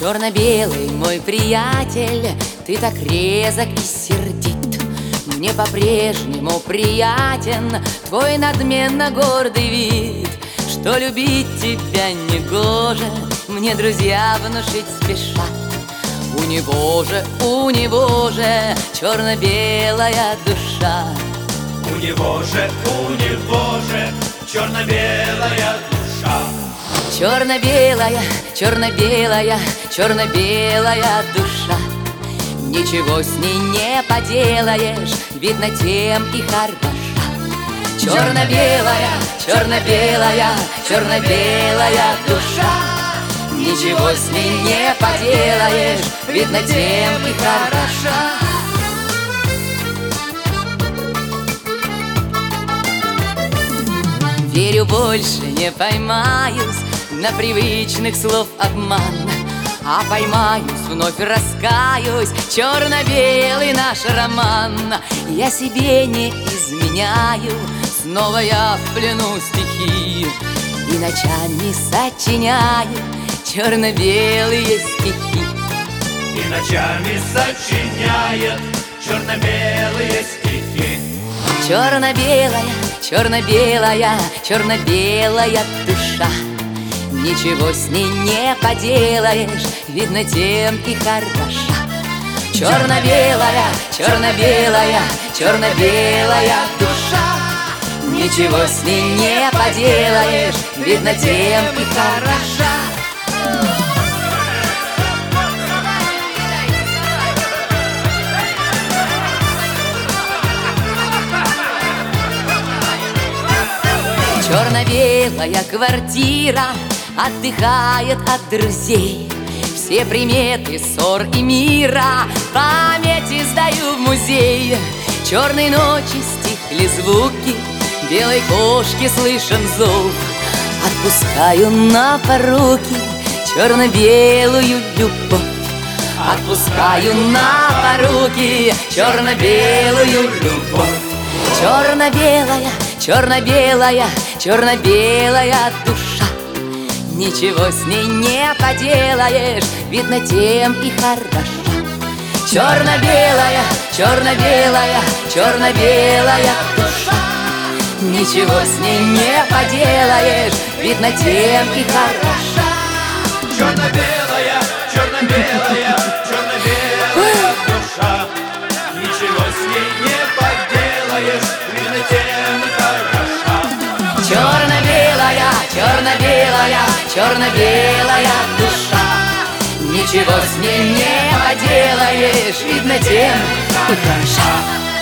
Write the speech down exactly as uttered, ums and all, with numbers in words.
Черно-белый мой приятель, ты так резок и сердит. Мне по-прежнему приятен твой надменно гордый вид. Что любить тебя не гоже, мне друзья внушить спешат. У него же, у него же черно-белая душа. У него же, у него же черно-белая душа. Черно-белая, черно-белая, черно-белая душа. Ничего с ней не поделаешь, видно, тем и хороша. Черно-белая, черно-белая, черно-белая душа. Ничего с ней не поделаешь, видно, тем и хороша. Верю, больше не поймаюсь на привычных слов обман, а поймаюсь, вновь раскаюсь, черно-белый наш роман. Я себе не изменяю, снова я в плену стихи, и ночами сочиняю черно-белые стихи. И ночами сочиняет черно-белые стихи. Черно-белая, черно-белая, черно-белая душа. Ничего с ней не поделаешь, видно, тем и хороша. Черно-белая, черно-белая, черно-белая душа. Ничего с ней не поделаешь, видно, тем и хороша. Черно-белая квартира отдыхает от друзей. Все приметы ссор и мира памяти сдаю в музей. Черной ночи стихли звуки, белой кошки слышен зов. Отпускаю на поруки черно-белую любовь. Отпускаю на поруки черно-белую любовь. Черно-белая, черно-белая, черно-белая душа. Ничего с ней не поделаешь, видно, тем и хороша. Черно-белая, черно-белая, черно-белая душа. Ничего с ней не поделаешь, видно, тем и хороша. Черно-белая, черно-белая, черно-белая душа. Ничего с ней не поделаешь, видно, тем и хороша. Черно-белая, черно-белая, черно-белая душа. Ничего с ней не поделаешь, видно, тем и хороша.